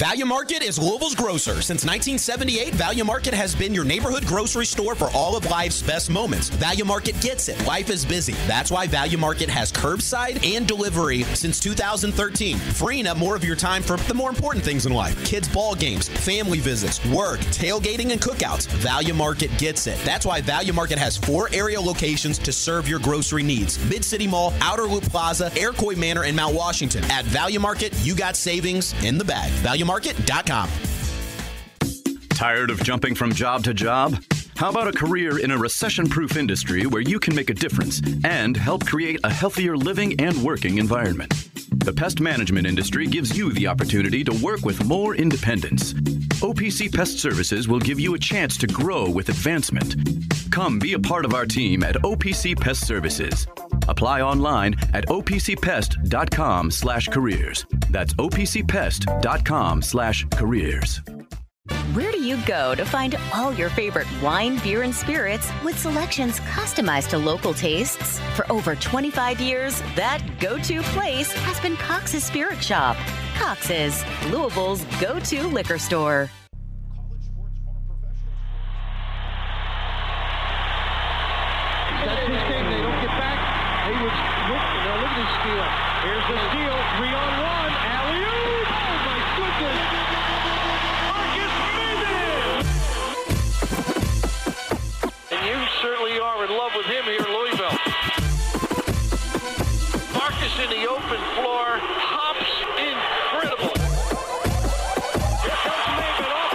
Value Market is Louisville's grocer. Since 1978, Value Market has been your neighborhood grocery store for all of life's best moments. Value Market gets it. Life is busy. That's why Value Market has curbside and delivery since 2013, freeing up more of your time for the more important things in life. Kids' ball games, family visits, work, tailgating, and cookouts. Value Market gets it. That's why Value Market has 4 area locations to serve your grocery needs. Mid-City Mall, Outer Loop Plaza, Iroquois Manor, and Mount Washington. At Value Market, you got savings in the bag. ValueMarket.com. Tired of jumping from job to job? How about a career in a recession-proof industry where you can make a difference and help create a healthier living and working environment? The pest management industry gives you the opportunity to work with more independence. OPC Pest Services will give you a chance to grow with advancement. Come be a part of our team at OPC Pest Services. Apply online at opcpest.com/careers. That's opcpest.com/careers. Where do you go to find all your favorite wine, beer, and spirits with selections customized to local tastes? For over 25 years, that go-to place has been Cox's Spirit Shop. Cox's, Louisville's go-to liquor store. That's his game. They don't get back. Hayward's look at the steal. Here's the steal. 3-on-1. Alley-oop. Oh, my goodness. Marcus Maven. And you certainly are in love with him here in Louisville. Marcus in the open floor. Hops incredible. Here comes Maven off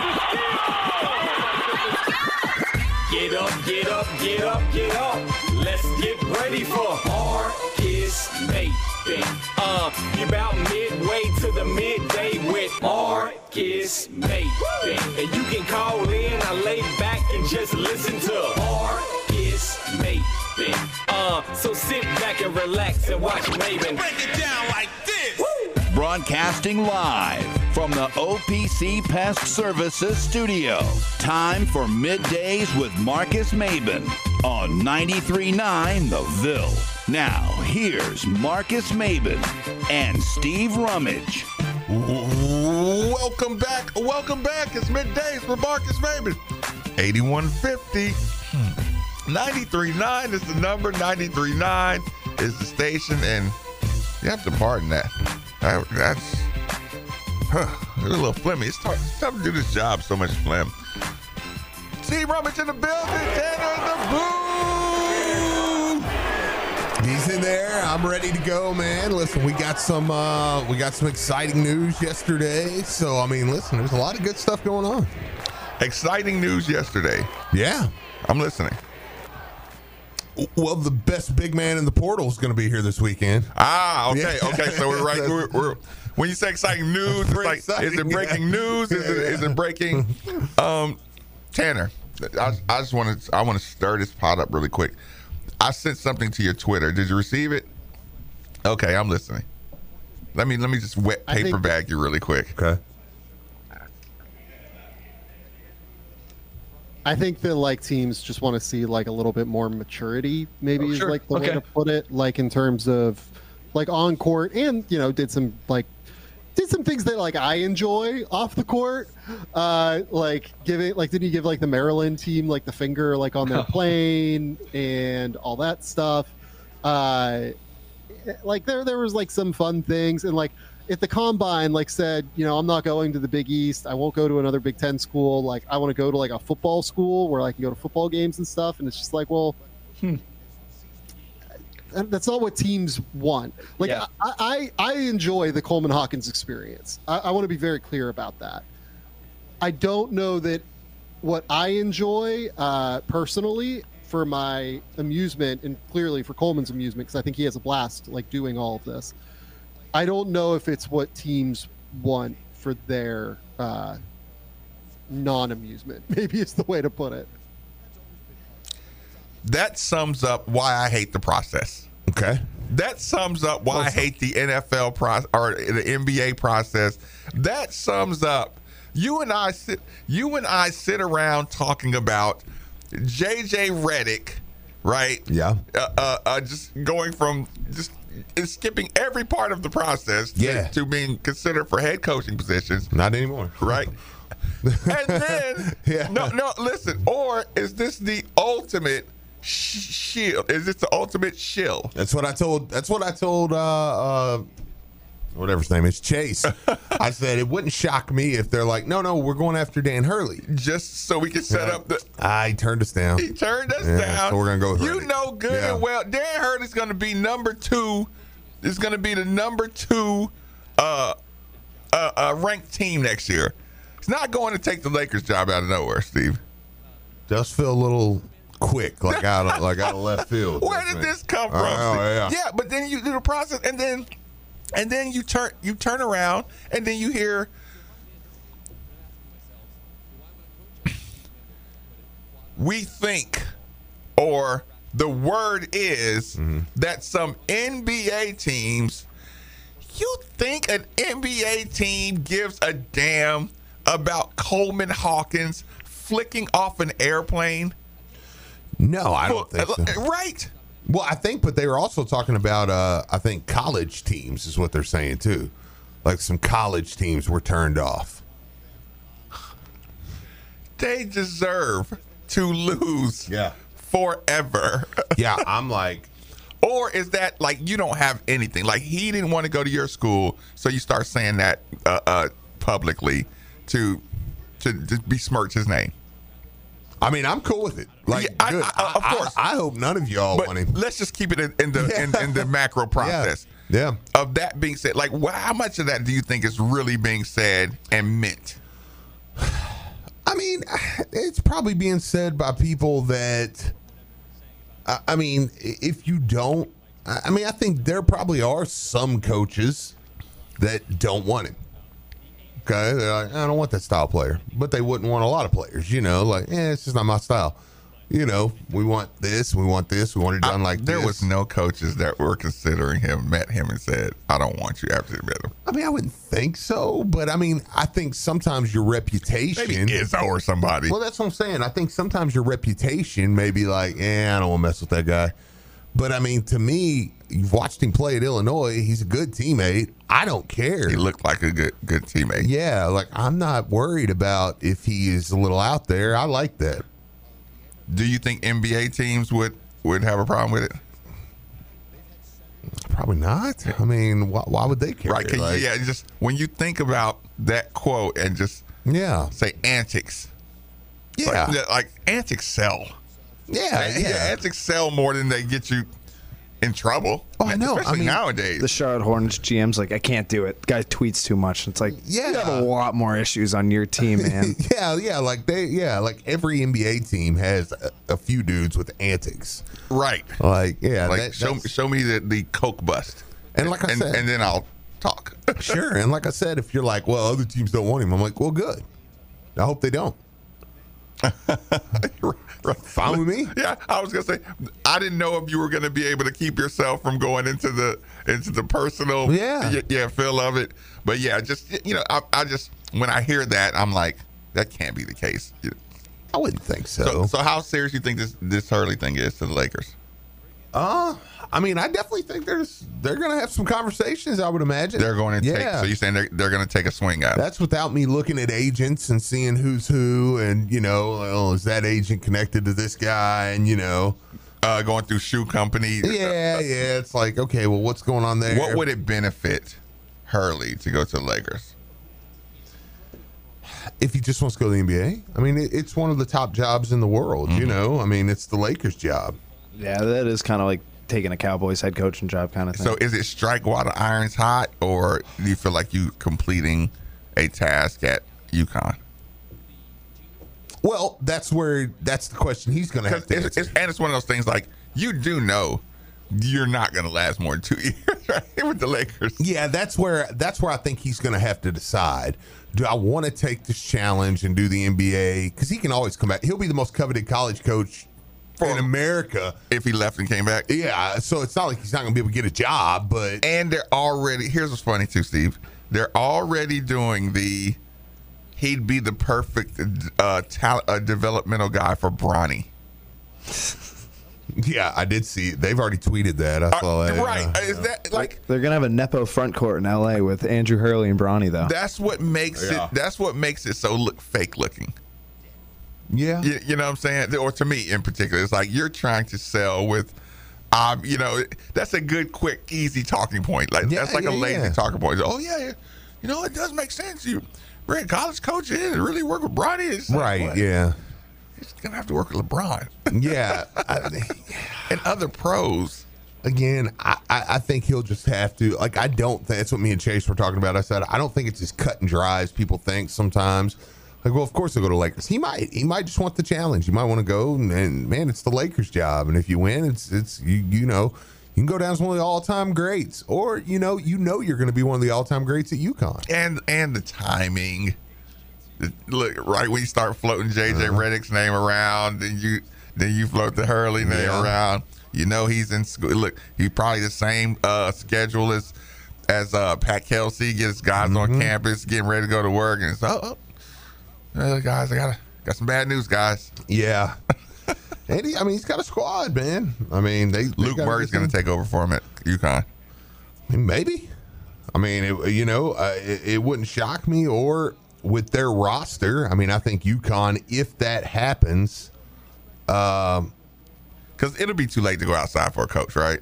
the steal. Get up, get up, get up, get up. Let's get ready for Marcus Maven. You're about midway to the midday with Marcus Maven. And you can call in, I lay back and just listen to Marcus Maven. So sit back and relax and watch Maven. Break it down like this. Woo! Broadcasting live from the OPC Pest Services studio. Time for Middays with Marcus Maven on 93.9 The Ville. Now, here's Marcus Maven and Steve Rummage. Welcome back. It's Middays with Marcus Maven. 8150. 93.9 is the number. 93.9 is the station. And you have to pardon that. That's a little flimmy. It's tough to do this job, so much phlegm. Steve Rummage in the building. Tanner in the booth. He's in there. I'm ready to go, man. Listen, we got some exciting news yesterday. So, I mean, listen, there's a lot of good stuff going on. Exciting news yesterday. Yeah. I'm listening. Well, the best big man in the portal is going to be here this weekend. Okay. So we're right. We're when you say exciting news, it's like, exciting. Is it breaking news? Is it breaking? Tanner, I want to stir this pot up really quick. I sent something to your Twitter. Did you receive it? Okay, I'm listening. Let me just wet paper bag you really quick. Okay. I think that teams just want to see a little bit more maturity, maybe is the way to put it. In terms of on court, and did some things that I enjoy off the court. Didn't he give the Maryland team the finger on their plane and all that stuff. There was some fun things, and if the combine said, I'm not going to the Big East, I won't go to another Big Ten school, I want to go to a football school where I can go to football games and stuff, and it's just that's not what teams want. I enjoy the Coleman Hawkins experience. I want to be very clear about that. I don't know that what I enjoy personally for my amusement, and clearly for Coleman's amusement, because I think he has a blast doing all of this. I don't know if it's what teams want for their non-amusement. Maybe it's the way to put it. That sums up why I hate the process. Okay. That sums up why I hate the NFL process or the NBA process. That sums up. You and I sit around talking about JJ Redick, right? Yeah. Just going from is skipping every part of the process to being considered for head coaching positions. Not anymore. Right. And then, no, listen. Or is this the ultimate shield? Is this the ultimate shill? That's what I told. Whatever his name is, Chase. I said it wouldn't shock me if they're like, no, we're going after Dan Hurley, just so we can set up the. He turned us down. He turned us down. So we're gonna go with Hurley. You know good and well, Dan Hurley's going to be number 2. Is going to be the number 2 ranked team next year. He's not going to take the Lakers job out of nowhere, Steve. Does feel a little quick, like out of left field. Where did this come from? Yeah, but then you do the process, and then you turn around, and then you hear we think, or the word is that some NBA teams. You think an NBA team gives a damn about Coleman Hawkins flicking off an airplane? No, I don't think so. Right. Well, I think, but they were also talking about, I think, college teams is what they're saying, too. Like some college teams were turned off. They deserve to lose forever. Yeah, I'm like. Or is that like you don't have anything? Like he didn't want to go to your school, so you start saying that publicly to besmirch his name. I mean, I'm cool with it. Like, good. Of course. I hope none of y'all want him. Let's just keep it in the macro process. Yeah. Of that being said, like, how much of that do you think is really being said and meant? I mean, it's probably being said by people that. I mean, if you don't, I mean, I think there probably are some coaches that don't want him. Okay, they're like, I don't want that style player, but they wouldn't want a lot of players. You know, like, it's just not my style. You know, we want this, we want it done like this. There was no coaches that were considering him, met him, and said, I don't want you after you met him. I mean, I wouldn't think so, but I mean, I think sometimes your reputation. Maybe Izzo or somebody. Well, that's what I'm saying. I think sometimes your reputation may be like, I don't want to mess with that guy. But I mean, to me, you've watched him play at Illinois. He's a good teammate. I don't care. He looked like a good teammate. Yeah, like I'm not worried about if he is a little out there. I like that. Do you think NBA teams would have a problem with it? Probably not. I mean, why would they care? Right? Just when you think about that quote and just say antics. Yeah, like antics sell. Yeah, antics sell more than they get you in trouble. Oh, I know. Especially nowadays. The Charlotte Hornets GM's like, I can't do it. The guy tweets too much. It's like, you have a lot more issues on your team, man. like every NBA team has a few dudes with antics. Right. Like, show me the Coke bust. And like I said, and then I'll talk. Sure. And like I said, if you're like, well, other teams don't want him, I'm like, well, good. I hope they don't. Fine with me. Yeah, I was gonna say I didn't know if you were gonna be able to keep yourself from going into the personal feel of it. But yeah, just I just when I hear that, I'm like, that can't be the case. I wouldn't think so. So how serious do you think this Hurley thing is to the Lakers? I mean, I definitely think they're going to have some conversations, I would imagine. They're going to take, so you're saying they're going to take a swing at it? That's without me looking at agents and seeing who's who and, is that agent connected to this guy and, going through shoe company. Yeah. It's like, okay, well, what's going on there? What would it benefit Hurley to go to the Lakers? If he just wants to go to the NBA. I mean, it's one of the top jobs in the world, I mean, it's the Lakers' job. Yeah, that is kind of like taking a Cowboys head coaching job kind of thing. So is it strike while the iron's hot, or do you feel like you completing a task at UConn? Well, that's the question he's going to have to answer. And it's one of those things like, you do know you're not going to last more than 2 years, right, with the Lakers. Yeah, that's where I think he's going to have to decide. Do I want to take this challenge and do the NBA? Because he can always come back. He'll be the most coveted college coach in America if he left and came back. Yeah, so it's not like he's not going to be able to get a job, but and they're already. Here's what's funny too, Steve. They're already doing he'd be the perfect developmental guy for Bronny. Yeah, I did see it. They've already tweeted that. I saw that. Right. Is that like they're gonna have a Nepo front court in LA with Andrew Hurley and Bronny though? That's what makes it. That's what makes it so fake looking. Yeah. You know what I'm saying? Or to me in particular, it's like you're trying to sell with, that's a good, quick, easy talking point. Like that's like a lazy talking point. Oh yeah, it does make sense. We're a college coach and really work with Bronny. It's right. Like, yeah. He's gonna have to work with LeBron. Yeah. And other pros. Again, I think he'll just have to. Like, I don't think that's what me and Chase were talking about. I said I don't think it's as cut and dry as people think sometimes. Like, well, of course he'll go to Lakers. He might just want the challenge. You might want to go, and man, it's the Lakers' job. And if you win, it's you can go down as one of the all-time greats, or you're going to be one of the all-time greats at UConn. And the timing. Look, right when you start floating JJ Redick's name around, then you float the Hurley name around. He's in school. Look, he's probably the same schedule as Pat Kelsey. Gets guys on campus getting ready to go to work, and it's guys, I got some bad news, guys. Yeah. And he's got a squad, man. I mean, Luke Murray's going to take over for him at UConn. Maybe. I mean, it wouldn't shock me. Or with their roster, I mean, I think UConn, if that happens, because it'll be too late to go outside for a coach, right?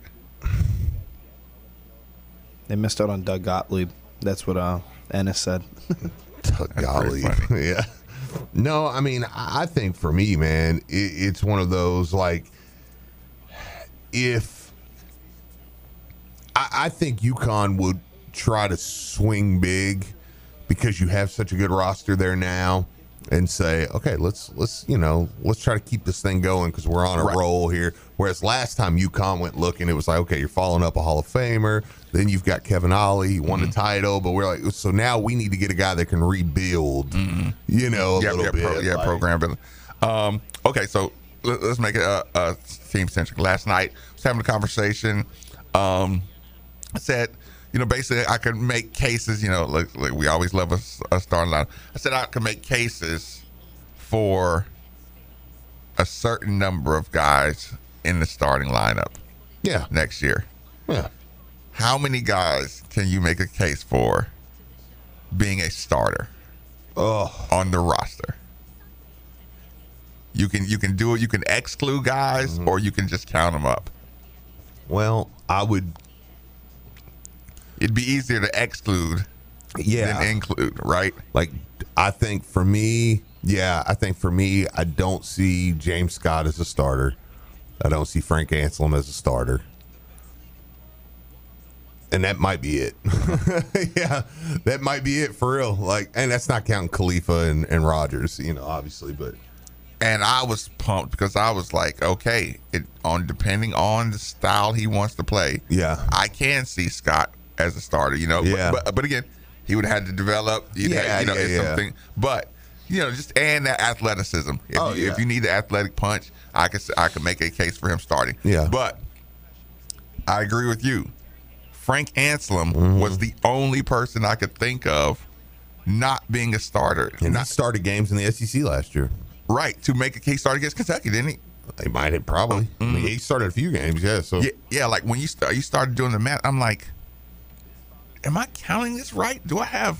They missed out on Doug Gottlieb. That's what Ennis said. Doug Gottlieb, yeah. No, I mean, I think for me, man, it's one of those, like, if I think UConn would try to swing big because you have such a good roster there now, and say, okay, let's try to keep this thing going because we're on a roll here. Whereas last time UConn went looking, it was like, okay, you're following up a Hall of Famer. Then you've got Kevin Ollie. He won the title, but we're like, so now we need to get a guy that can rebuild, a little bit. Program building. Okay, so let's make it a team-centric. Last night, I was having a conversation. I said, basically I could make cases, like we always love a starting line. I said I could make cases for a certain number of guys in the starting lineup next year. Yeah. How many guys can you make a case for being a starter on the roster? You can do it. You can exclude guys, or you can just count them up. Well, it'd be easier to exclude than include, right? Like, I think for me, I don't see James Scott as a starter. I don't see Frank Anselem as a starter. And that might be it. Yeah, that might be it for real. Like, and that's not counting Khalifa and Rogers, obviously, but. And I was pumped because I was like, okay, depending on the style he wants to play, I can see Scott as a starter, But again, he would have had to develop, something. But and that athleticism. If you need the athletic punch, I could make a case for him starting. Yeah. But I agree with you. Frank Anselem was the only person I could think of not being a starter. And he started games in the SEC last year. Right, to make a case start against Kentucky, didn't he? He might have probably. I mean, he started a few games, So like when you started doing the math, I'm like, am I counting this right? Do I have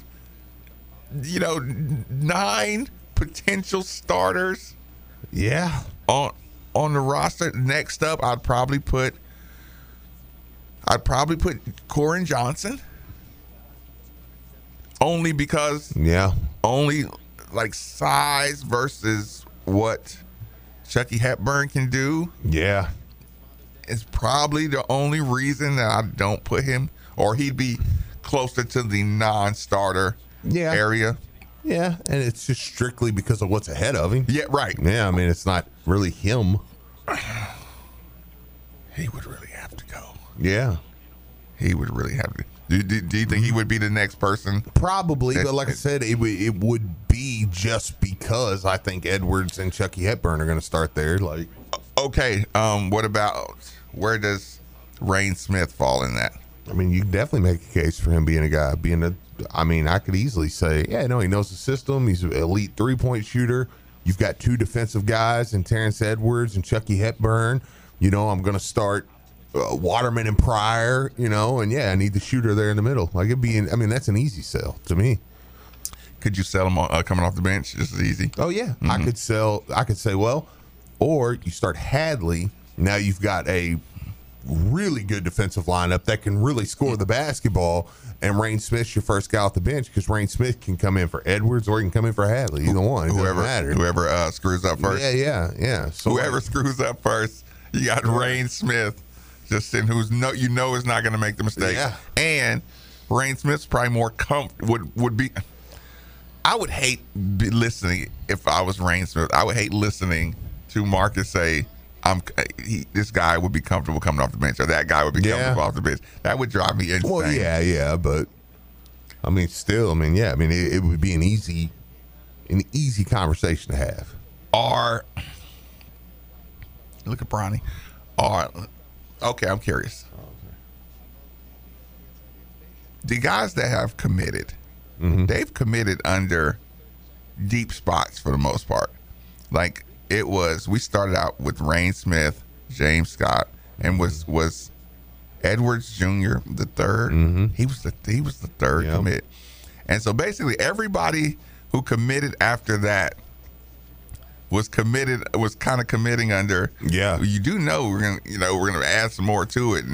9 potential starters? Yeah. On the roster. Next up, I'd probably put Corin Johnson. Only because like size versus what Chucky Hepburn can do. Yeah. It's probably the only reason that I don't put him, or he'd be closer to the non-starter area. Yeah, and it's just strictly because of what's ahead of him. Yeah, right. Yeah, I mean, it's not really him. He would really have to go. Yeah. He would really have to. Do you think he would be the next person? Probably, but like I said, it would be just because I think Edwards and Chucky Hepburn are going to start there. Like, okay, what about where does Rain Smith fall in that? I mean, you can definitely make a case for him being a guy. I could easily say, he knows the system. He's an elite 3-point shooter. You've got 2 defensive guys in Terrence Edwards and Chucky Hepburn. You know, I'm going to start Waterman and Pryor, you know, and I need the shooter there in the middle. Like that's an easy sell to me. Could you sell him coming off the bench just as easy? Oh yeah, I could say, well, or you start Hadley. Now you've got a really good defensive lineup that can really score the basketball, and Rain Smith's your first guy off the bench because Rain Smith can come in for Edwards or he can come in for Hadley. Either one, whoever screws up first. Yeah. So whoever screws up first, you got Rain Smith just in who's is not going to make the mistake. Yeah. And Rain Smith's probably more would be. I would hate listening if I was Rain Smith. I would hate listening to Marcus say, this guy would be comfortable coming off the bench, or that guy would be comfortable off the bench. That would drive me insane. Well, yeah, but I mean, still, it would be an easy conversation to have. Look at Bronny. Okay, I'm curious. The guys that have committed, they've committed under deep spots for the most part. Like we started out with Rain Smith, James Scott, and was Edwards Jr. the third. He was the third commit, and so basically everybody who committed after that was kind of committing under. Yeah, you do know we're gonna add some more to it,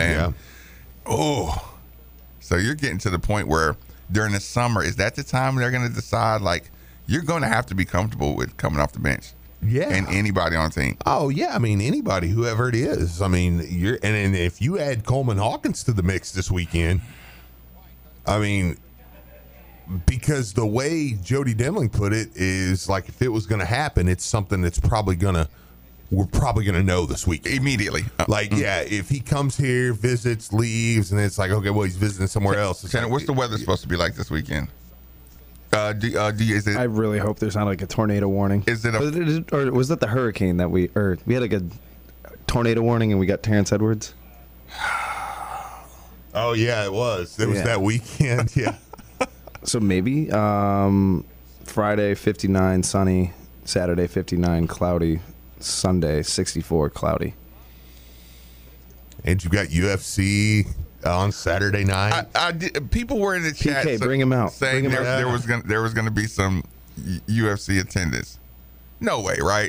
so you're getting to the point where during the summer, is that the time they're gonna decide like you're gonna have to be comfortable with coming off the bench? Yeah, and anybody on the team. Oh yeah, anybody, whoever it is. And if you add Coleman Hawkins to the mix this weekend, because the way Jody Demling put it is like if it was going to happen, it's something that's we're probably gonna know this week immediately. If he comes here, visits, leaves, and it's like, okay, well, he's visiting somewhere else. What's the weather supposed to be like this weekend? I really hope there's not like a tornado warning. Or was that the hurricane that we had like a tornado warning and we got Terrence Edwards? Oh yeah, it was. It was that weekend. Yeah. So maybe Friday 59 sunny, Saturday 59 cloudy, Sunday 64 cloudy. And you got UFC on Saturday night. People were in the chat. PK, bring him out. Saying there was going to be some UFC attendance. No way, right?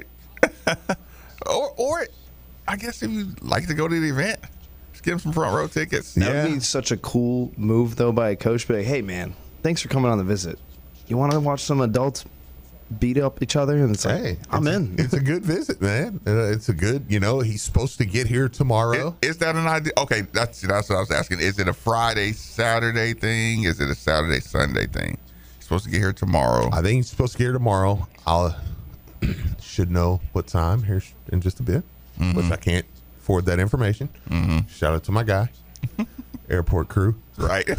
or I guess if you like to go to the event, just give them some front row tickets. That would be such a cool move though by a coach. Be like, hey man, thanks for coming on the visit. You want to watch some adults beat up each other? And it's like, hey, I'm in. It's a good visit, man. It's a good, he's supposed to get here tomorrow. Is that an idea? Okay, that's what I was asking. Is it a Friday, Saturday thing? Is it a Saturday, Sunday thing? He's supposed to get here tomorrow. I think he's supposed to get here tomorrow. I'll should know what time here in just a bit, which I can't forward that information. Shout out to my guy, airport crew. Right.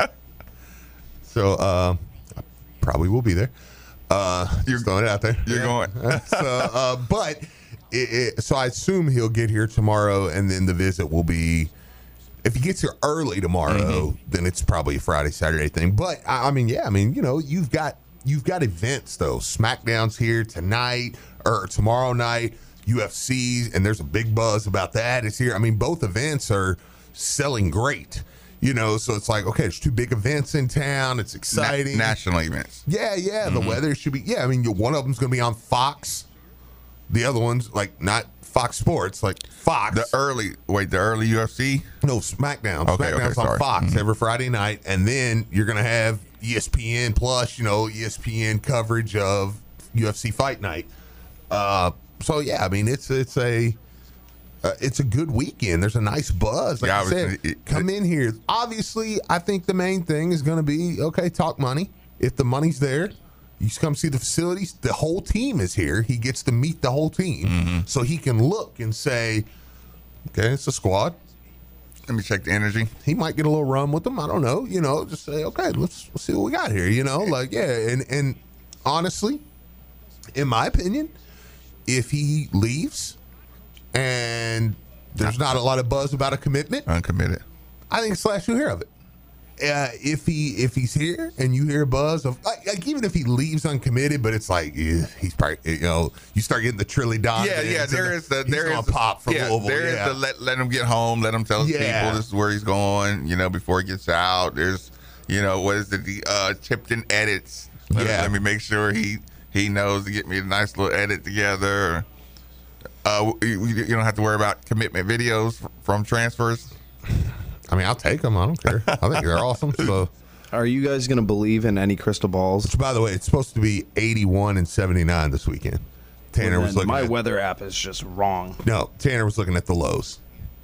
So I probably will be there. You're throwing it out there. You're going. So, so I assume he'll get here tomorrow, and then the visit will be. If he gets here early tomorrow, then it's probably a Friday, Saturday thing. But you've got events though. SmackDown's here tonight or tomorrow night. UFC, and there's a big buzz about that. It's here. Both events are selling great. So it's like, okay, there's two big events in town. It's exciting. National events. Yeah. The weather should be, one of them's going to be on Fox. The other one's, not Fox Sports, like Fox. The early UFC? No, SmackDown. Okay, SmackDown's on Fox every Friday night. And then you're going to have ESPN Plus, ESPN coverage of UFC Fight Night. So, yeah, it's a good weekend. There's a nice buzz. Like I said, come in here. Obviously, I think the main thing is going to be, okay, talk money. If the money's there, you come see the facilities. The whole team is here. He gets to meet the whole team. So he can look and say, okay, it's a squad. Let me check the energy. He might get a little run with them. I don't know. Just say, okay, let's see what we got here. And honestly, in my opinion, if he leaves and there's not a lot of buzz about a commitment, uncommitted, I think it's the last you hear of it. if he's here and you hear a buzz of like even if he leaves uncommitted, but it's like he's probably you start getting the Trilly Don. There is pop for Louisville. There is the let him get home, let him tell his people this is where he's going. Before he gets out. There's what is it? The Tipton edits. Let me make sure he knows to get me a nice little edit together. You don't have to worry about commitment videos from transfers. I mean, I'll take them. I don't care. I think they're awesome. So, are you guys going to believe in any crystal balls? Which, by the way, it's supposed to be 81 and 79 this weekend. Tanner was looking. My weather app is just wrong. No, Tanner was looking at the lows.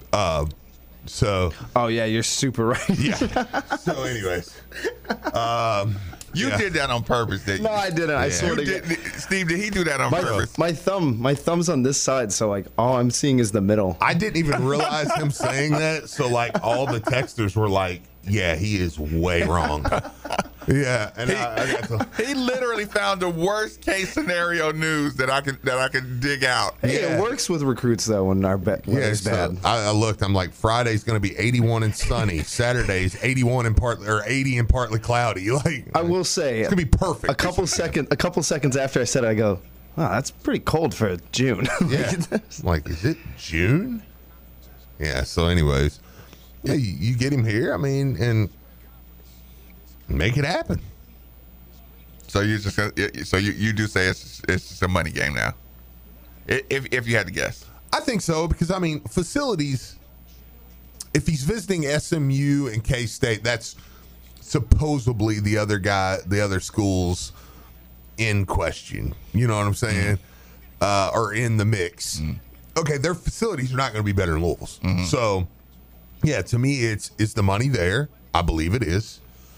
Oh yeah, you're super right. Yeah. So, anyways, you did that on purpose, didn't you? No, I didn't. I swear to God. Steve, did he do that on purpose? My thumb's on this side, so like all I'm seeing is the middle. I didn't even realize him saying that. So like all the texters were like, "Yeah, he is way wrong." Yeah, and he literally found the worst case scenario news that I could dig out. Hey, it works with recruits though when our weather's bad. I looked. I'm like, Friday's going to be 81 and sunny. Saturday's 81 and 80 and partly cloudy. Like, I will say, it's going to be perfect. A couple seconds after I said it, I go, "Wow, that's pretty cold for June." Yeah, like, is it June? Yeah. So, anyways, yeah, you get him here. I mean, and make it happen. So you do say it's just a money game now, if you had to guess. I think so because I mean facilities. If he's visiting SMU and K-State, that's supposedly the other schools in question. You know what I'm saying? Or in the mix. Okay, their facilities are not going to be better than Louisville's. So, yeah, to me, it's the money there. I believe it is.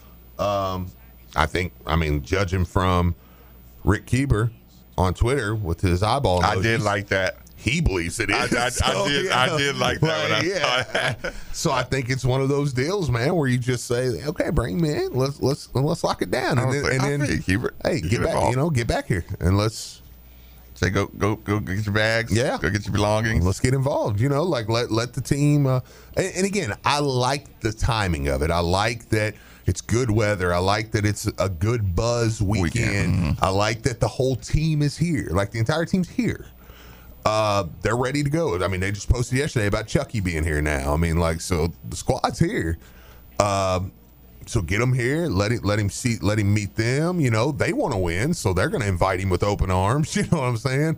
Judging from Rick Keeber on Twitter with his eyeball emojis, I did like that. He believes it is. I did like that when I saw that. So I think it's one of those deals, man, where you just say, "Okay, bring me in. Let's lock it down." And then hey, get back, get back here, and let's say go get your bags. Yeah, go get your belongings. Let's get involved. Like let the team. And again, I like the timing of it. I like that it's good weather. I like that it's a good buzz weekend. I like that the whole team is here. Like the entire team's here. They're ready to go. I mean, they just posted yesterday about Chucky being here now. I mean, like, so the squad's here. So get him here. Let him meet them. They want to win, so they're going to invite him with open arms. You know what I'm saying?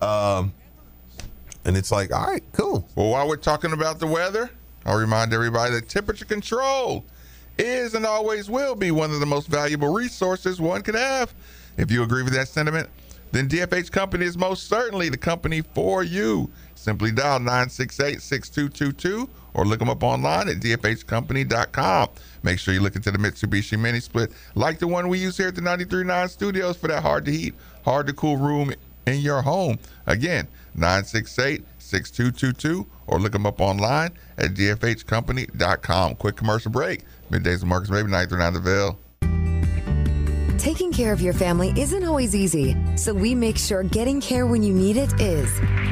And it's like, all right, cool. Well, while we're talking about the weather, I'll remind everybody that temperature control is and always will be one of the most valuable resources one could have. If you agree with that sentiment, then DFH Company is most certainly the company for you. Simply dial 968-6222 or look them up online at dfhcompany.com. Make sure you look into the Mitsubishi Mini Split like the one we use here at the 93.9 Studios for that hard-to-heat, hard-to-cool room in your home. Again, 968-6222 or look them up online at dfhcompany.com. Quick commercial break. Middays with Marcus Maven, 93.9 The Ville. Taking care of your family isn't always easy, so we make sure getting care when you need it is.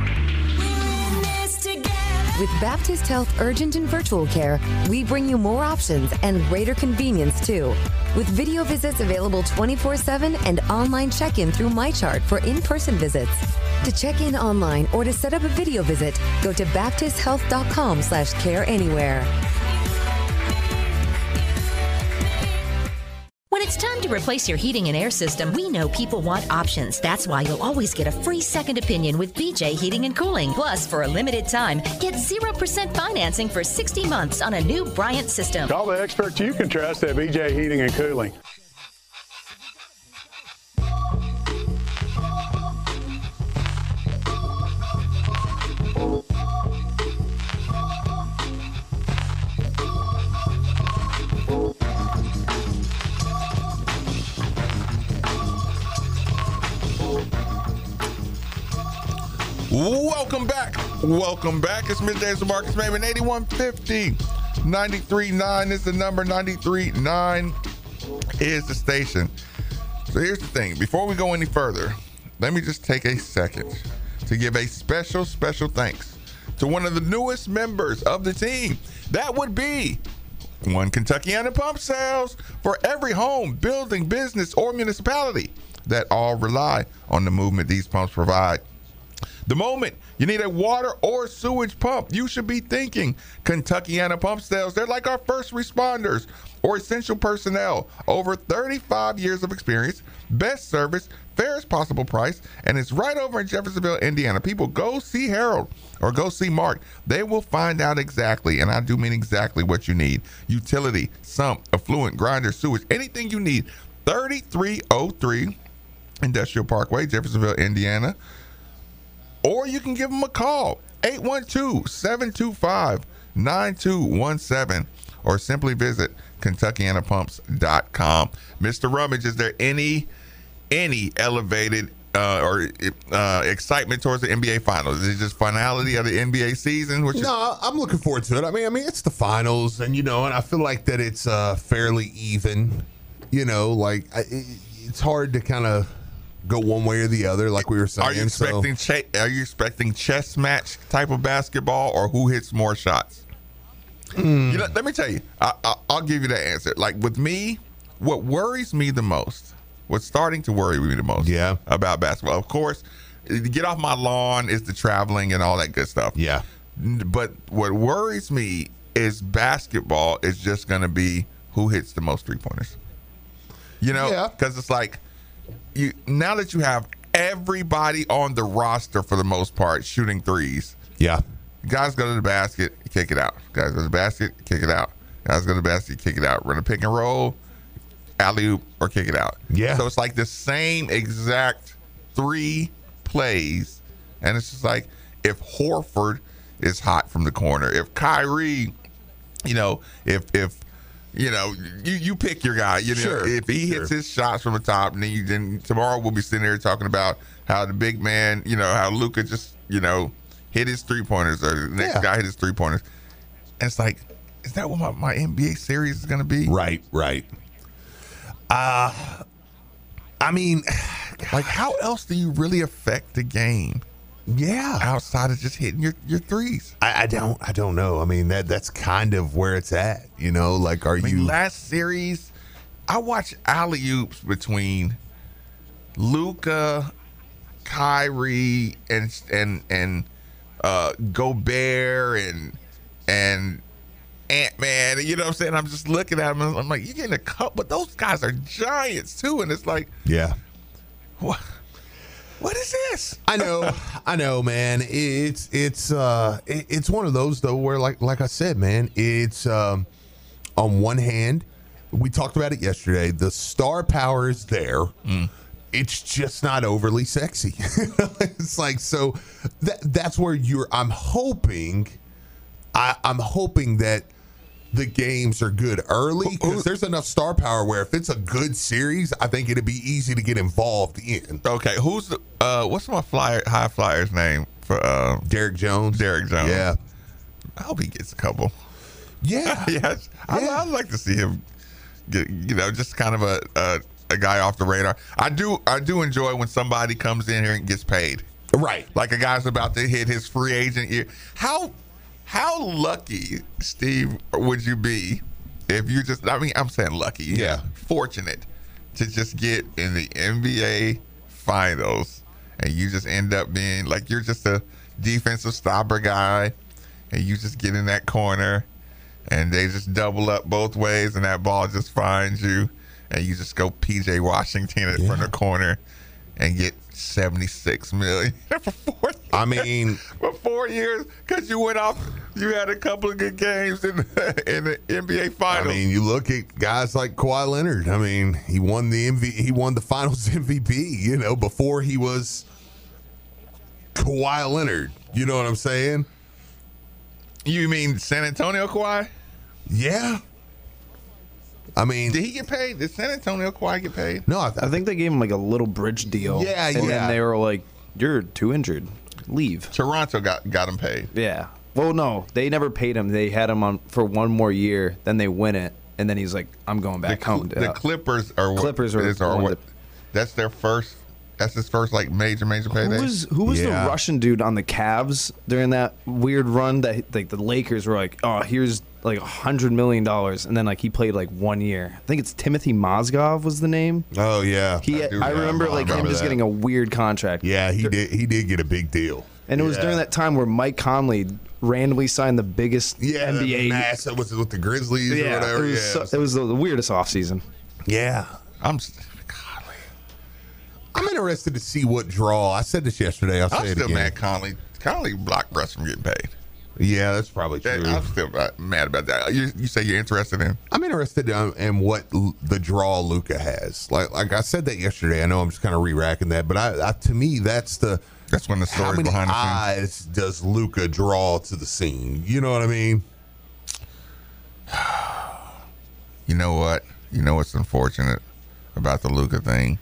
With Baptist Health Urgent and Virtual Care, we bring you more options and greater convenience, too. With video visits available 24/7 and online check-in through MyChart for in-person visits. To check in online or to set up a video visit, go to baptisthealth.com/careanywhere. When it's time to replace your heating and air system, we know people want options. That's why you'll always get a free second opinion with BJ Heating and Cooling. Plus, for a limited time, get 0% financing for 60 months on a new Bryant system. Call the experts you can trust at BJ Heating and Cooling. Welcome back. It's Middays with Marcus Maven. 8150 93.9 is the number. 93.9 is the station. So here's the thing. Before we go any further, let me just take a second to give a special thanks to one of the newest members of the team. That would be One Kentuckiana Pump Sales for every home, building, business, or municipality that all rely on the movement these pumps provide. The moment you need a water or sewage pump, you should be thinking Kentuckiana Pump Sales. They're like our first responders or essential personnel. Over 35 years of experience, best service, fairest possible price, and it's right over in Jeffersonville, Indiana. People, go see Harold or go see Mark. They will find out exactly, and I do mean exactly, what you need. Utility, sump, affluent, grinder, sewage, anything you need. 3303 Industrial Parkway, Jeffersonville, Indiana. Or you can give them a call, 812-725-9217, or simply visit KentuckianaPumps.com. Mr. Rummage, is there any elevated or excitement towards the NBA Finals? Is it just finality of the NBA season? No, I'm looking forward to it. I mean, it's the finals, and and I feel like that it's fairly even. It's hard to kind of go one way or the other, like we were saying. Are you expecting chess match type of basketball, or who hits more shots? Let me tell you, I'll give you that answer. Like with me, what worries me the most, what's starting to worry me the most about basketball, of course, to get off my lawn is the traveling and all that good stuff. Yeah. But what worries me is basketball is just going to be who hits the most three-pointers. Because it's like, now that you have everybody on the roster for the most part shooting threes. Yeah. Guys go to the basket, kick it out. Guys go to the basket, kick it out. Guys go to the basket, kick it out. Run a pick and roll, alley-oop, or kick it out. Yeah. So it's like the same exact 3 plays. And it's just like, if Horford is hot from the corner, if Kyrie, if you pick your guy. If he hits his shots from the top, and then tomorrow we'll be sitting there talking about how the big man, how Luka just, hit his three-pointers, or the next guy hit his three-pointers. And it's like, is that what my NBA series is going to be? Right. I mean, like, how else do you really affect the game? Yeah, outside of just hitting your threes. I don't know. I mean, that's kind of where it's at. Like, last series, I watched alley-oops between Luka, Kyrie, and Gobert and Ant-Man. You know what I'm saying? I'm just looking at him, and I'm like, you're getting a cup, but those guys are giants too. And it's like, what is this? I know, man. It's one of those though where like I said, man, it's on one hand, we talked about it yesterday, the star power is there. It's just not overly sexy. It's like, so that's where I'm hoping that the games are good early, because there's enough star power where if it's a good series, I think it'd be easy to get involved in. Okay, who's the what's my high flyer's name for Derek Jones? Yeah, I hope he gets a couple. Yeah, yes. I'd like to see him get, just kind of a guy off the radar. I do enjoy when somebody comes in here and gets paid. Right, like a guy's about to hit his free agent year. How lucky, Steve, would you be if you just, I'm saying lucky, fortunate to just get in the NBA Finals, and you just end up being like, you're just a defensive stopper guy, and you just get in that corner, and they just double up both ways, and that ball just finds you, and you just go PJ Washington from the corner and get $76 million for 4 years. I mean, for 4 years, because you went off. You had a couple of good games in the NBA Finals. I mean, you look at guys like Kawhi Leonard. I mean, he won the Finals MVP. Before he was Kawhi Leonard. You know what I'm saying? You mean San Antonio Kawhi? Yeah. I mean, did he get paid? Did San Antonio Kawhi get paid? No, I think they gave him like a little bridge deal. Yeah, and then they were like, "You're too injured, leave." Toronto got him paid. Yeah. Well, no, they never paid him. They had him on for one more year. Then they win it, and then he's like, "I'm going back home." The Clippers are what? That's their first. That's his first like major payday. Who was the Russian dude on the Cavs during that weird run that like the Lakers were like, "Oh, here's like $100 million, and then like he played like 1 year. I think it's Timothy Mozgov was the name. Oh yeah, I remember him just getting a weird contract. Yeah, he did get a big deal. And it was during that time where Mike Conley randomly signed the biggest NBA. Massive was it with the Grizzlies or whatever. It was the weirdest offseason. Yeah, I'm interested to see what draw. I said this yesterday. I'm still mad Conley blocked Russ from getting paid. Yeah, that's probably true. I'm still mad about that. You say you're interested in? I'm interested in what the draw Luka has. Like I said that yesterday. I know I'm just kind of re-racking that, but to me, that's when the story behind the scenes. How many eyes does Luka draw to the scene? You know what I mean? You know what? You know what's unfortunate about the Luka thing?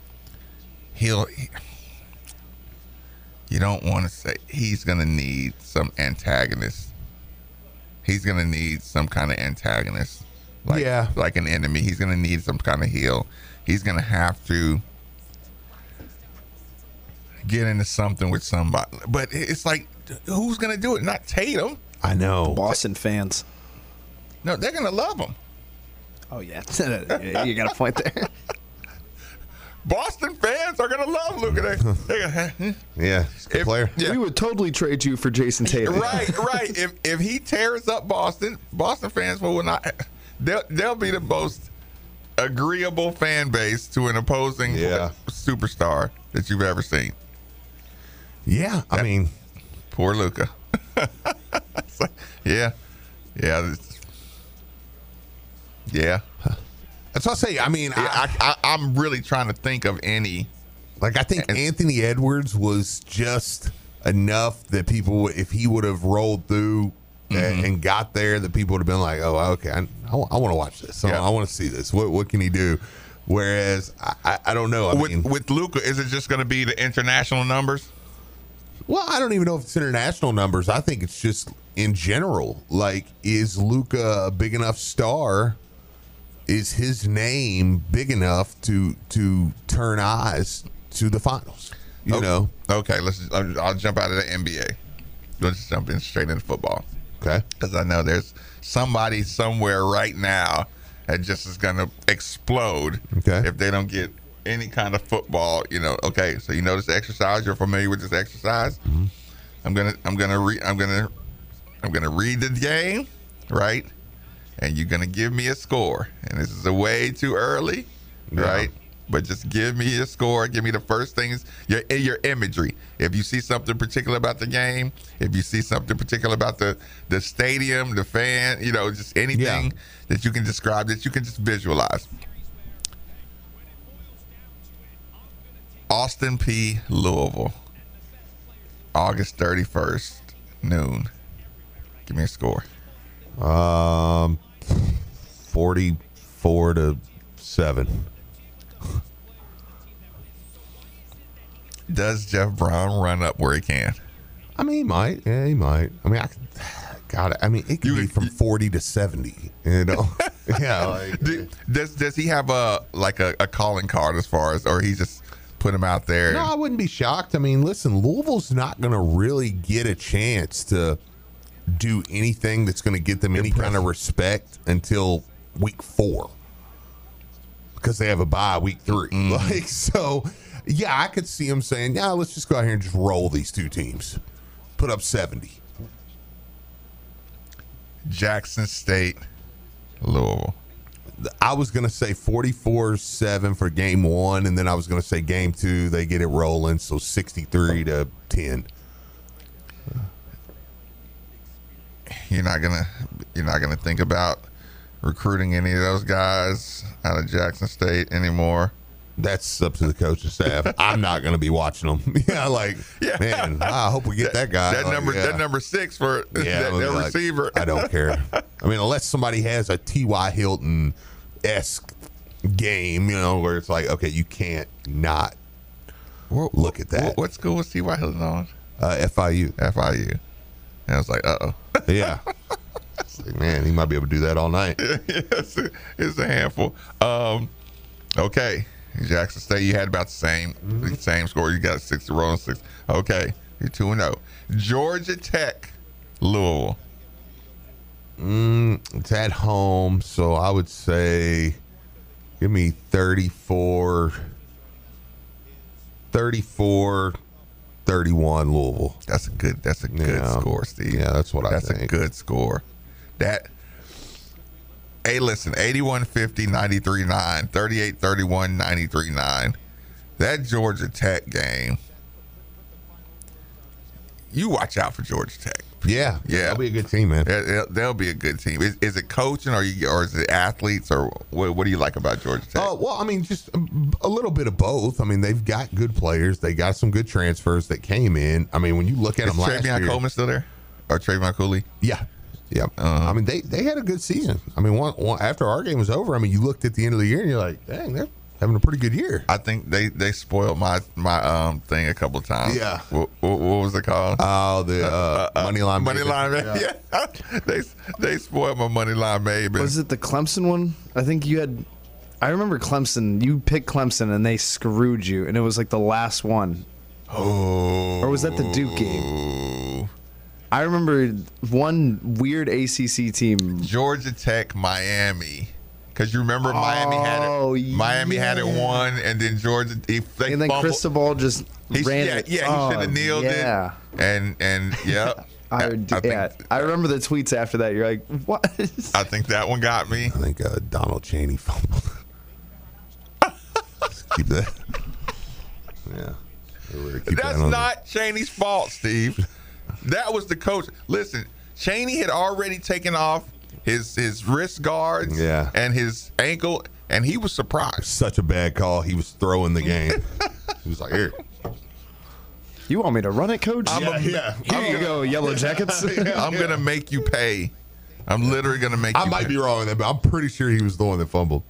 You don't want to say he's going to need some antagonist. He's going to need some kind of antagonist, like an enemy. He's going to need some kind of heel. He's going to have to get into something with somebody. But it's like, who's going to do it? Not Tatum. I know. Boston fans. No, they're going to love him. Oh, yeah. You got a point there. Boston fans are going to love Luka. Yeah, he's a good player. We would totally trade you for Jason Tatum. Right. If he tears up Boston fans will not. They'll be the most agreeable fan base to an opposing superstar that you've ever seen. Yeah, I mean, poor Luka. Yeah. That's what I say. I mean, I'm really trying to think of any. Like, I think Anthony Edwards was just enough that people, if he would have rolled through and got there, that people would have been like, oh, okay, I want to watch this. I want to see this. What can he do? Whereas, I don't know. With Luka, is it just going to be the international numbers? Well, I don't even know if it's international numbers. I think it's just in general. Like, is Luka a big enough star? Is his name big enough to turn eyes to the finals? You know? Okay, I'll jump out of the NBA. Let's jump in straight into football. Okay. Because I know there's somebody somewhere right now that just is going to explode if they don't get any kind of football. You know? Okay, so you know this exercise. You're familiar with this exercise. Mm-hmm. I'm gonna read the game, right? And you're going to give me a score. And this is way too early, right? But just give me a score. Give me the first things, your imagery. If you see something particular about the game, if you see something particular about the stadium, the fan, just anything that you can describe, that you can just visualize. Austin Peay, Louisville, August 31st, noon. Give me a score. 44-7. Does Jeff Brown run up where he can? I mean, he might. Yeah, he might. I mean, it could be from 40 to 70. You know? Yeah. Does he have a calling card as far as, or he just put him out there? No, I wouldn't be shocked. I mean, listen, Louisville's not going to really get a chance to do anything that's going to get them any kind of respect until week 4, because they have a bye week 3. So I could see him saying, let's just go out here and just roll these two teams, put up 70. Jackson State, Louisville. I was going to say 44-7 for game 1, and then I was going to say game 2 they get it rolling, so 63-10. You're not gonna think about recruiting any of those guys out of Jackson State anymore. That's up to the coaching staff. I'm not gonna be watching them. Man, I hope we get that guy. That number 6 for that receiver. I don't care. I mean, unless somebody has a T.Y. Hilton-esque game, where it's like, okay, you can't not look at that. What school was T.Y. Hilton on? FIU. And I was like, uh-oh. Yeah. Man, he might be able to do that all night. Yes, it's a handful. Okay. Jackson State, you had about the same score. You got 6 rolling 6. Okay. You're 2-0. Georgia Tech, Louisville. It's at home, so I would say give me 34-31 Louisville. That's a good score, Steve. Yeah, that's what I think. That's a good score. Hey, listen, 81-50, 93-9, 38-31, 93-9. That Georgia Tech game, you watch out for Georgia Tech. Yeah. They'll be a good team, man. They'll be a good team. Is it coaching or is it athletes, or what do you like about Georgia Tech? Well, I mean, just a little bit of both. I mean, they've got good players. They got some good transfers that came in. I mean, when you look at them last year. Is Travion Coleman still there? Or Travion Cooley? Yeah. Yeah. I mean, they had a good season. I mean, after our game was over, I mean, you looked at the end of the year and you're like, dang, they're having a pretty good year. I think they spoiled my thing a couple of times. Yeah. What was it called? Oh, the money line. Money line. Yeah. They spoiled my money line, baby. Was it the Clemson one? I think you had. I remember Clemson. You picked Clemson and they screwed you, and it was like the last one. Oh. Or was that the Duke game? I remember one weird ACC team. Georgia Tech, Miami. Because you remember Miami had it. Miami had it won, and then Georgia. And then Cristobal just ran it. Yeah, he should have kneeled it. And yeah. I remember the tweets after that. You're like, what? I think that one got me. I think Donald Chaney fumbled. Keep that. Yeah. That's not Chaney's fault, Steve. That was the coach. Listen, Chaney had already taken off his wrist guards and his ankle, and he was surprised. Such a bad call. He was throwing the game. He was like, here. You want me to run it, Coach? Here you go, Yellow Jackets. I'm going to make you pay. I'm literally going to make you pay. I might be wrong on that, but I'm pretty sure he was the one that fumbled.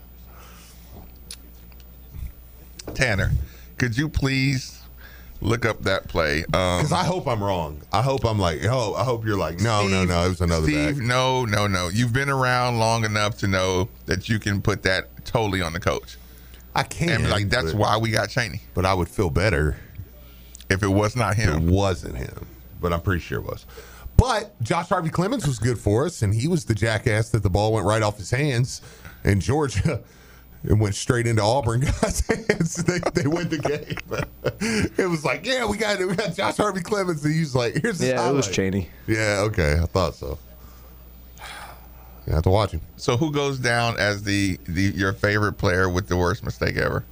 Tanner, could you please look up that play? Because I hope I'm wrong. I hope I'm like, I hope you're like, no, it was another Steve, back. No. You've been around long enough to know that you can put that totally on the coach. I can. And like, that's why we got Chaney. But I would feel better if it was not him. It wasn't him. But I'm pretty sure it was. But Josh Harvey Clemens was good for us, and he was the jackass that the ball went right off his hands. And Georgia, it went straight into Auburn guys' hands. They win the game. It was like, we got Josh Harvey Clemens. And he was like, here's the highlight. It was Chaney. Yeah, okay, I thought so. You have to watch him. So who goes down as your favorite player with the worst mistake ever?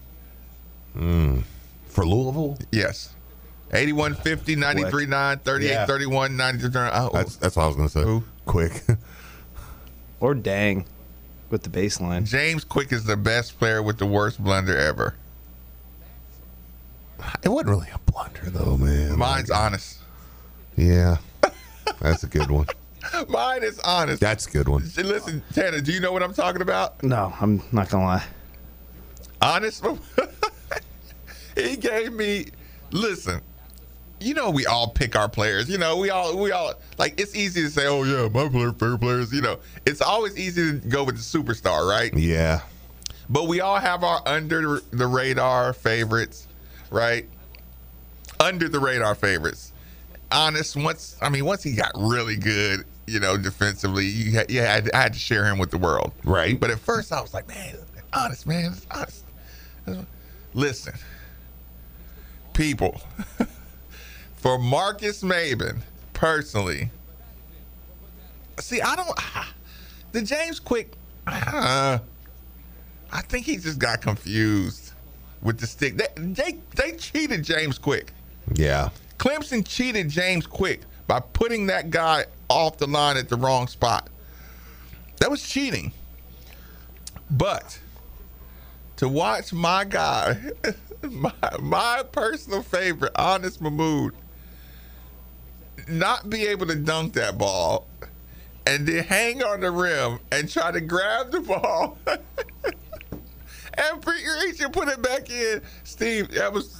For Louisville? Yes. 81-50, 93-9, 38-31, 93-9. That's what I was going to say. Who? Quick. Or Dang with the baseline. James Quick is the best player with the worst blunder ever. It wasn't really a blunder, though, man. Mine's honest. Yeah. That's a good one. Mine is honest. That's a good one. Listen, Tanner, do you know what I'm talking about? No, I'm not going to lie. Honest? He gave me, listen, you know we all pick our players. You know, we all like, it's easy to say, oh, yeah, my favorite players. You know, it's always easy to go with the superstar, right? Yeah. But we all have our under-the-radar favorites, right? Under-the-radar favorites. Honest, once he got really good, you know, defensively, I had to share him with the world. Right. But at first I was like, honest. Listen, people, for Marcus Maben, personally, see, the James Quick, I think he just got confused with the stick. They cheated James Quick. Yeah. Clemson cheated James Quick by putting that guy off the line at the wrong spot. That was cheating. But to watch my guy, my personal favorite, Honest Mahmoud, not be able to dunk that ball and then hang on the rim and try to grab the ball and reach and put it back in, Steve, that was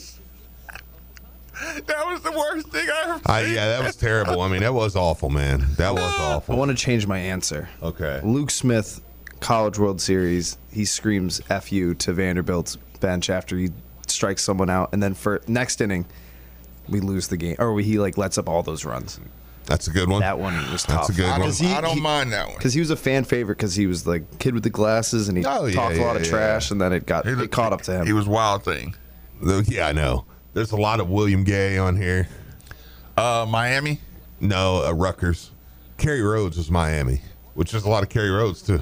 the worst thing I ever seen. Yeah, that was terrible. I mean, that was awful, man. That was awful. I want to change my answer. Okay. Luke Smith, College World Series, he screams F you to Vanderbilt's bench after he strikes someone out, and then for next inning, we lose the game. Or he lets up all those runs. That's a good one. That one was tough. That's a good one. I don't mind that one. Because he was a fan favorite because he was like kid with the glasses and he talked a lot of trash, and then it caught up to him. He was Wild Thing. Yeah, I know. There's a lot of William Gay on here. Miami? No, Rutgers. Kerry Rhodes was Miami, which is a lot of Kerry Rhodes too.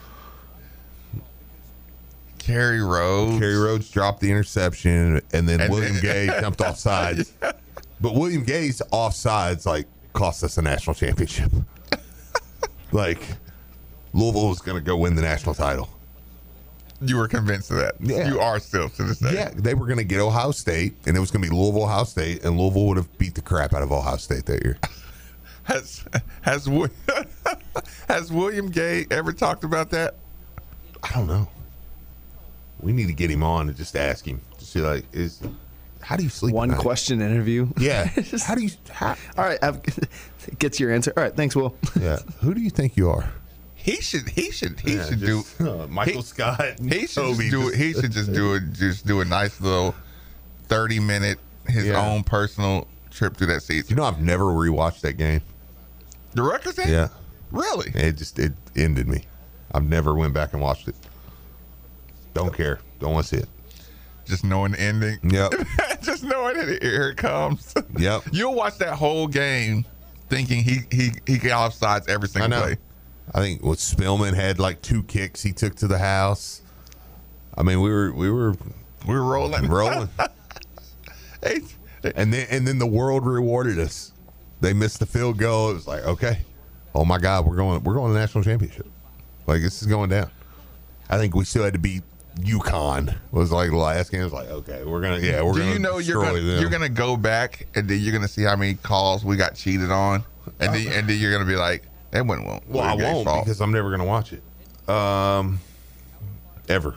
Kerry Rhodes dropped the interception, and then William Gay jumped off sides. Yeah. But William Gay's offsides cost us a national championship. Louisville was going to go win the national title. You were convinced of that. Yeah. You are still to this day. Yeah, they were going to get Ohio State, and it was going to be Louisville, Ohio State, and Louisville would have beat the crap out of Ohio State that year. Has William Gay ever talked about that? I don't know. We need to get him on and just ask him to see how do you sleep? One question interview. Yeah. All right. Gets your answer. All right. Thanks, Will. Yeah. Who do you think you are? He should do Michael Scott. He should just do a nice little 30-minute own personal trip through that season. You know, I've never rewatched that game. The Rutgers game? Yeah. Really? It ended me. I've never went back and watched it. Don't care. Don't want to see it. Just knowing the ending. Yep. Just knowing that here it comes. Yep. You'll watch that whole game thinking he got offsides every single play. I think Spillman had 2 kicks he took to the house. I mean, we were rolling. And then the world rewarded us. They missed the field goal. It was like, okay, oh my God, we're going to the national championship. This is going down. I think we still had to beat UConn. Was the last game. It was like, okay, we're gonna you're gonna go back and then you're gonna see how many calls we got cheated on, and then you're gonna be like, that went well. Well, I won't because I'm never gonna watch it. Ever.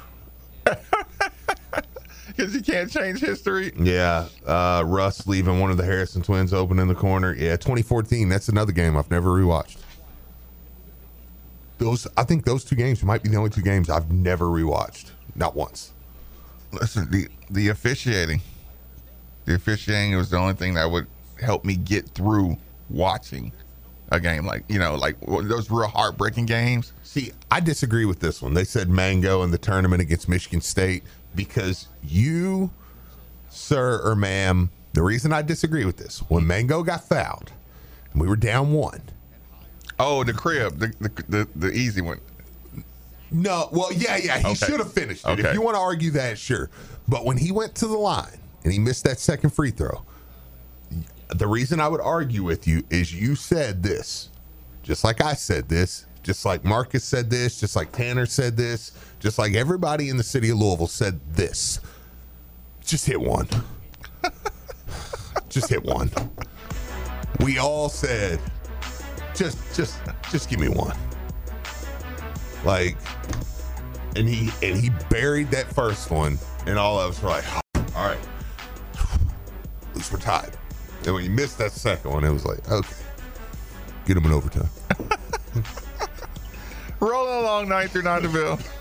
Because you can't change history. Yeah. Russ leaving one of the Harrison twins open in the corner. Yeah, 2014. That's another game I've never rewatched. I think those 2 games might be the only 2 games I've never rewatched. Not once. Listen, the officiating. The officiating was the only thing that would help me get through watching a game those real heartbreaking games. See, I disagree with this one. They said Mango in the tournament against Michigan State because you, sir or ma'am, the reason I disagree with this, when Mango got fouled and we were down 1. Oh, the crib, the easy one. No, well, yeah, he should have finished it. Okay. If you want to argue that, sure. But when he went to the line and he missed that second free throw, the reason I would argue with you is you said this, just like I said this, just like Marcus said this, just like Tanner said this, just like everybody in the city of Louisville said this. Just hit one. Just hit one. We all said, just give me one. And he buried that first one, and all of us were like, all right, at least we're tied. And when he missed that second one, it was like, okay, get him in overtime. Rolling along 9 through 9 to Bill.